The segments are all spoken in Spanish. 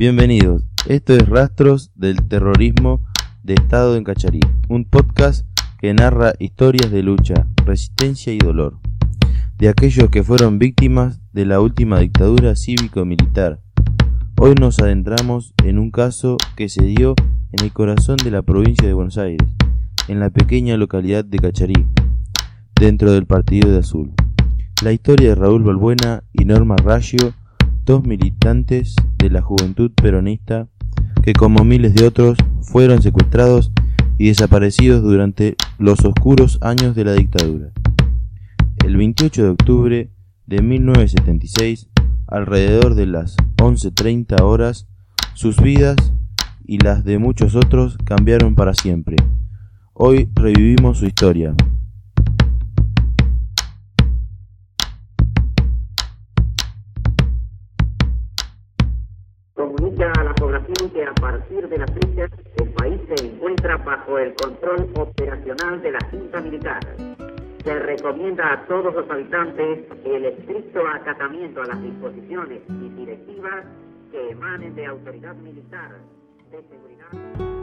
Bienvenidos, esto es Rastros del Terrorismo de Estado en Cacharí, un podcast que narra historias de lucha, resistencia y dolor, de aquellos que fueron víctimas de la última dictadura cívico-militar. Hoy nos adentramos en un caso que se dio en el corazón de la provincia de Buenos Aires, en la pequeña localidad de Cacharí, dentro del Partido de Azul. La historia de Raúl Balbuena y Norma Raggio, dos militantes de la juventud peronista que, como miles de otros, fueron secuestrados y desaparecidos durante los oscuros años de la dictadura. El 28 de octubre de 1976, alrededor de las 11:30 horas, sus vidas y las de muchos otros cambiaron para siempre. Hoy revivimos su historia. Comunica a la población que a partir de la fecha el país se encuentra bajo el control operacional de la Junta Militar. Se recomienda a todos los habitantes el estricto acatamiento a las disposiciones y directivas que emanen de autoridad militar, de seguridad.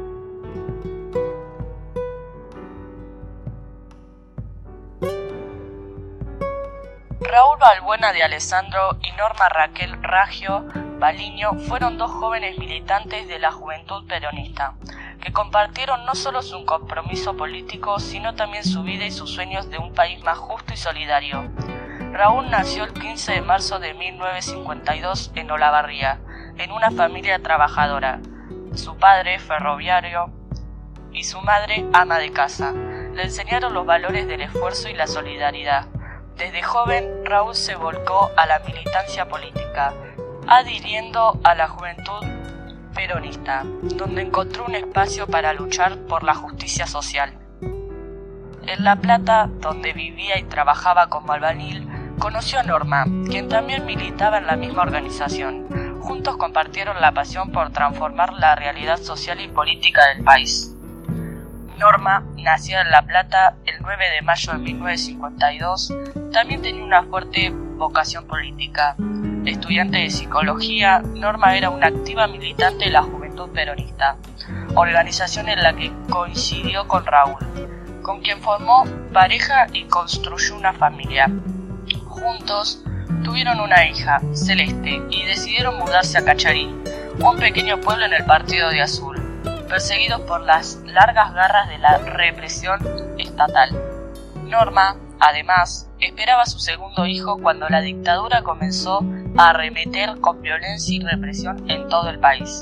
Raúl Balbuena de Alessandro y Norma Raquel Raggio Baliño fueron dos jóvenes militantes de la juventud peronista, que compartieron no solo su compromiso político, sino también su vida y sus sueños de un país más justo y solidario. Raúl nació el 15 de marzo de 1952 en Olavarría, en una familia trabajadora. Su padre, ferroviario, y su madre, ama de casa, le enseñaron los valores del esfuerzo y la solidaridad. Desde joven, Raúl se volcó a la militancia política, adhiriendo a la juventud peronista, donde encontró un espacio para luchar por la justicia social. En La Plata, donde vivía y trabajaba como albañil, conoció a Norma, quien también militaba en la misma organización. Juntos compartieron la pasión por transformar la realidad social y política del país. Norma, nacida en La Plata el 9 de mayo de 1952, también tenía una fuerte vocación política. Estudiante de psicología, Norma era una activa militante de la juventud peronista, organización en la que coincidió con Raúl, con quien formó pareja y construyó una familia. Juntos tuvieron una hija, Celeste, y decidieron mudarse a Cacharí, un pequeño pueblo en el Partido de Azul, perseguidos por las largas garras de la represión estatal. Norma, además, esperaba a su segundo hijo cuando la dictadura comenzó a arremeter con violencia y represión en todo el país.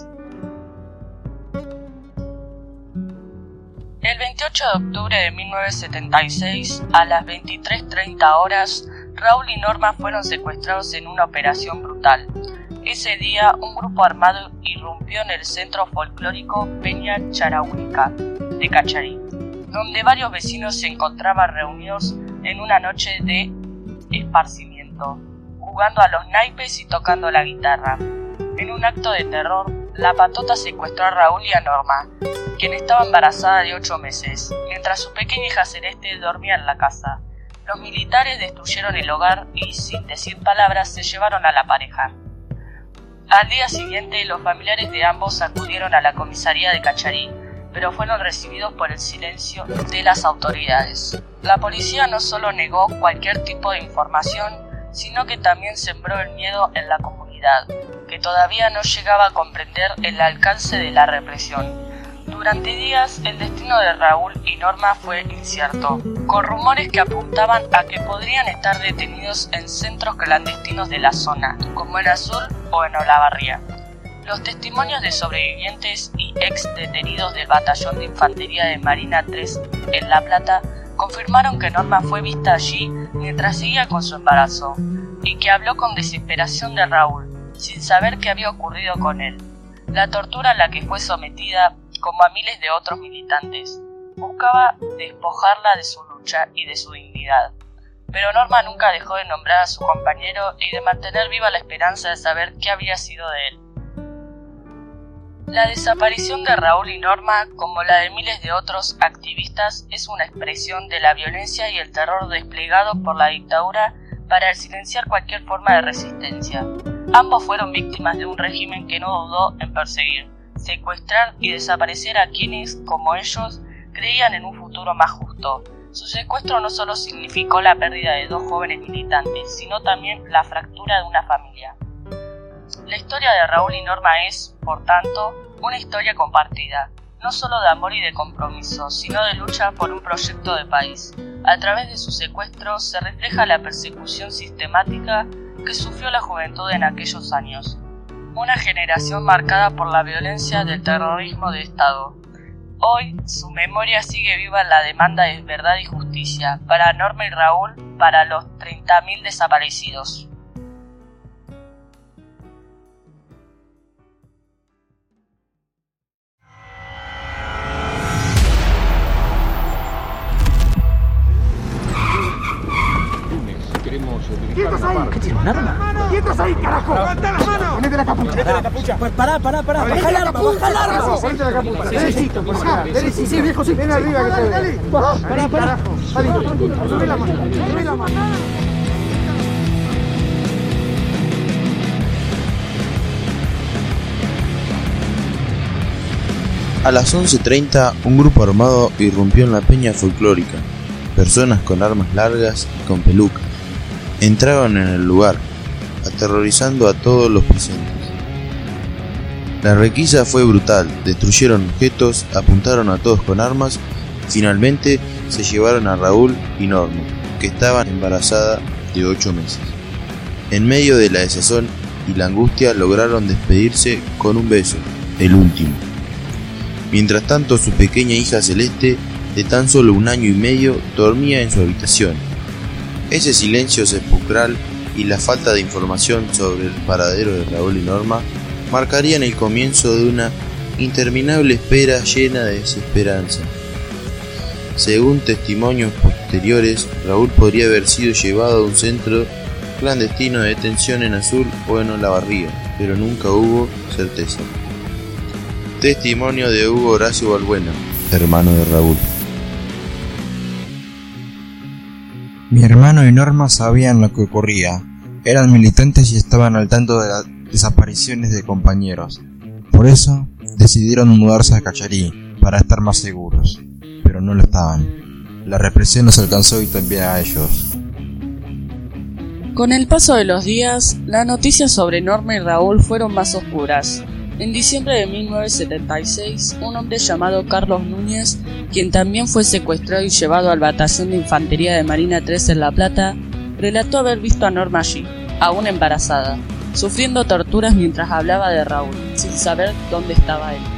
El 28 de octubre de 1976, a las 23:30 horas, Raúl y Norma fueron secuestrados en una operación brutal. Ese día, un grupo armado irrumpió en el centro folclórico Peña Charaúnica de Cacharí, donde varios vecinos se encontraban reunidos en una noche de esparcimiento, jugando a los naipes y tocando la guitarra. En un acto de terror, la patota secuestró a Raúl y a Norma, quien estaba embarazada de 8 meses, mientras su pequeña hija Celeste dormía en la casa. Los militares destruyeron el hogar y, sin decir palabras, se llevaron a la pareja. Al día siguiente, los familiares de ambos acudieron a la comisaría de Cacharí, pero fueron recibidos por el silencio de las autoridades. La policía no solo negó cualquier tipo de información, sino que también sembró el miedo en la comunidad, que todavía no llegaba a comprender el alcance de la represión. Durante días, el destino de Raúl y Norma fue incierto, con rumores que apuntaban a que podrían estar detenidos en centros clandestinos de la zona, como en Azul o en Olavarría. Los testimonios de sobrevivientes y ex detenidos del Batallón de Infantería de Marina 3 en La Plata confirmaron que Norma fue vista allí mientras seguía con su embarazo y que habló con desesperación de Raúl, sin saber qué había ocurrido con él. La tortura a la que fue sometida, como a miles de otros militantes, buscaba despojarla de su lucha y de su dignidad. Pero Norma nunca dejó de nombrar a su compañero y de mantener viva la esperanza de saber qué había sido de él. La desaparición de Raúl y Norma, como la de miles de otros activistas, es una expresión de la violencia y el terror desplegado por la dictadura para silenciar cualquier forma de resistencia. Ambos fueron víctimas de un régimen que no dudó en perseguir, secuestrar y desaparecer a quienes, como ellos, creían en un futuro más justo. Su secuestro no solo significó la pérdida de 2 jóvenes militantes, sino también la fractura de una familia. La historia de Raúl y Norma es, por tanto, una historia compartida, no solo de amor y de compromiso, sino de lucha por un proyecto de país. A través de su secuestro se refleja la persecución sistemática que sufrió la juventud en aquellos años. Una generación marcada por la violencia del terrorismo de Estado. Hoy, su memoria sigue viva en la demanda de verdad y justicia para Norma y Raúl, para los 30.000 desaparecidos. ¡Quietos ahí! ¿Qué tiene un arma? ¡Quietos ahí, carajo! ¡Levanta las manos! ¡Ponete la capucha! ¡Ponete la capucha! Pues pará. ¡Baja el arma! ¡Ponete la capucha! Sí, viejo, sí. Ven arriba que te ve. Dale. Pará. Subí la mano. A las 11:30, un grupo armado irrumpió en la peña folclórica. Personas con armas largas y con pelucas entraron en el lugar, aterrorizando a todos los presentes. La requisa fue brutal, destruyeron objetos, apuntaron a todos con armas y finalmente se llevaron a Raúl y Norma, que estaban embarazadas de 8 meses. En medio de la desazón y la angustia lograron despedirse con un beso, el último. Mientras tanto, su pequeña hija Celeste, de tan solo 1 año y medio, dormía en su habitación. Ese silencio sepulcral y la falta de información sobre el paradero de Raúl y Norma marcarían el comienzo de una interminable espera llena de desesperanza. Según testimonios posteriores, Raúl podría haber sido llevado a un centro clandestino de detención en Azul o en Olavarría, pero nunca hubo certeza. Testimonio de Hugo Horacio Balbuena, hermano de Raúl. Mi hermano y Norma sabían lo que ocurría. Eran militantes y estaban al tanto de las desapariciones de compañeros. Por eso, decidieron mudarse a Cacharí, para estar más seguros. Pero no lo estaban. La represión los alcanzó y también a ellos. Con el paso de los días, las noticias sobre Norma y Raúl fueron más oscuras. En diciembre de 1976, un hombre llamado Carlos Núñez, quien también fue secuestrado y llevado al batallón de infantería de Marina 3 en La Plata, relató haber visto a Norma allí, aún embarazada, sufriendo torturas mientras hablaba de Raúl, sin saber dónde estaba él.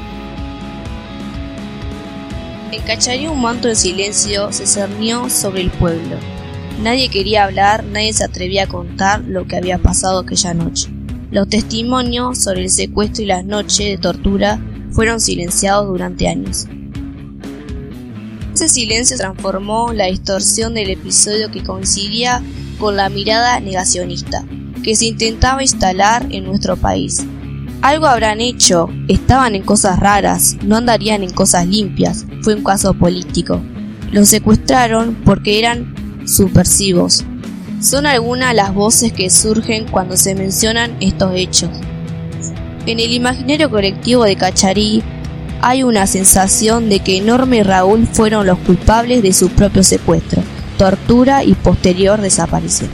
En Cacharí un manto de silencio se cernió sobre el pueblo. Nadie quería hablar, nadie se atrevía a contar lo que había pasado aquella noche. Los testimonios sobre el secuestro y las noches de tortura fueron silenciados durante años. Ese silencio transformó la distorsión del episodio que coincidía con la mirada negacionista que se intentaba instalar en nuestro país. Algo habrán hecho, estaban en cosas raras, no andarían en cosas limpias, fue un caso político. Los secuestraron porque eran subversivos. Son algunas las voces que surgen cuando se mencionan estos hechos. En el imaginario colectivo de Cacharí hay una sensación de que Norma y Raúl fueron los culpables de su propio secuestro, tortura y posterior desaparición.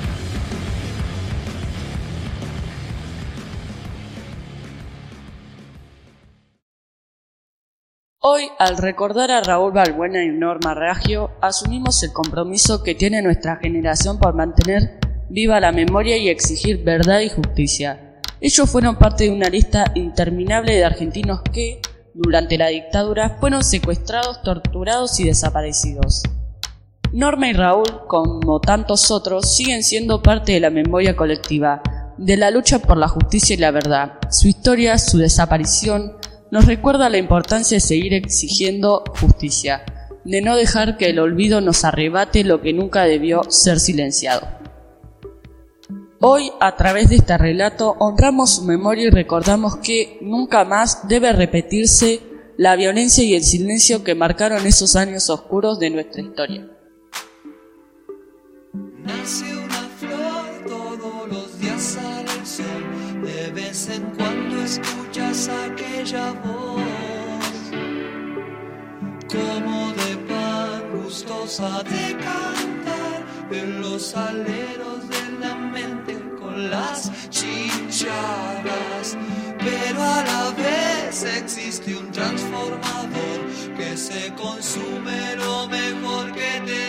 Hoy, al recordar a Raúl Balbuena y Norma Raggio, asumimos el compromiso que tiene nuestra generación por mantener viva la memoria y exigir verdad y justicia. Ellos fueron parte de una lista interminable de argentinos que, durante la dictadura, fueron secuestrados, torturados y desaparecidos. Norma y Raúl, como tantos otros, siguen siendo parte de la memoria colectiva, de la lucha por la justicia y la verdad. Su historia, su desaparición, nos recuerda la importancia de seguir exigiendo justicia, de no dejar que el olvido nos arrebate lo que nunca debió ser silenciado. Hoy, a través de este relato, honramos su memoria y recordamos que nunca más debe repetirse la violencia y el silencio que marcaron esos años oscuros de nuestra historia. Nace una flor, todo todos los días sale el sol, de vez en cuando escuchas aquella voz, como de pan gustosa de cantar en los aleros de la mente con las chicharras. Pero a la vez existe un transformador que se consume lo mejor que te